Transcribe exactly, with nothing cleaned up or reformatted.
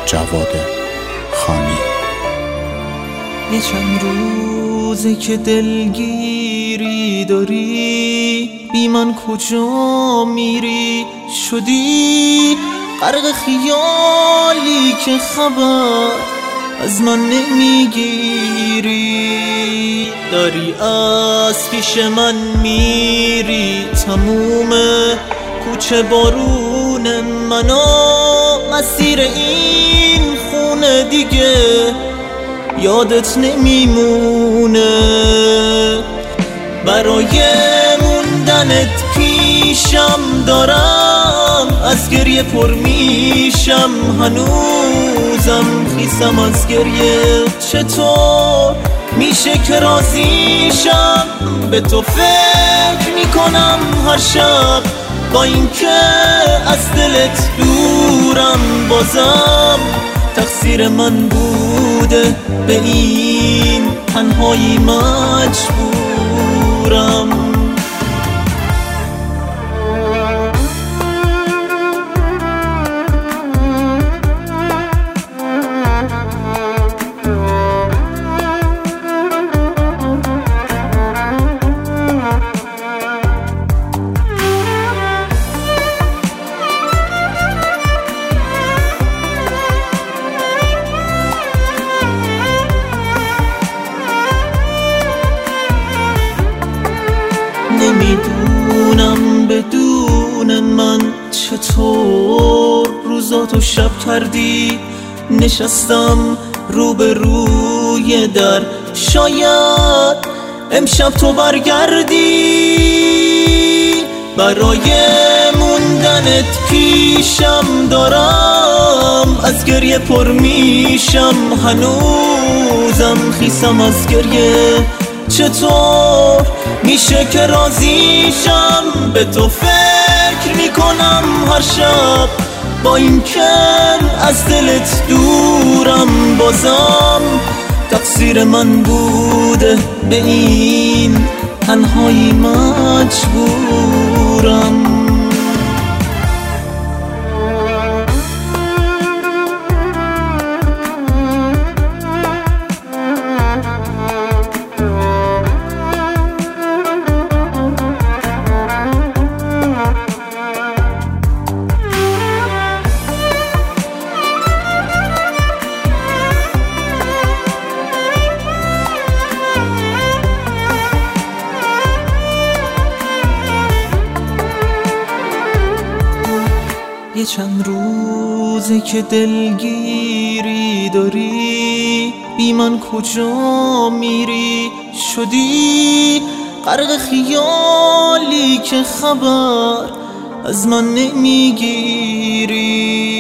جواد خانی. یه چند روزه که دلگیری داری، بی من کجا میری؟ شدی غرق خیالی که خبر از من نمیگیری. داری از پیش من میری، تموم کوچه بارون منو، مسیر این خونه دیگه یادت نمیمونه. برای موندنت پیشم دارم، از گریه پر میشم، هنوزم خیسم از گریه. چطور میشه که راضیشم؟ به تو فکر میکنم هر شب، با اینکه از دلت دورم، بازم تقصیر من بوده، به این تنهایی مجبورم. نمیدونم بدون من چطور روزاتو شب کردی. نشستم روبروی در، شاید امشب تو برگردی. برای موندنت پیشم دارم، از گریه پر میشم، هنوزم خیسم از گریه. چطور میشه که راضیشم؟ به تو فکر میکنم هر شب، با اینکه از دلت دورم، بازم تقصیر من بوده، به این تنهایی مجبورم. یه چند روزه که دلگیری داری، بی من کجا میری؟ شدی غرق خیالی که خبر از من نمیگیری.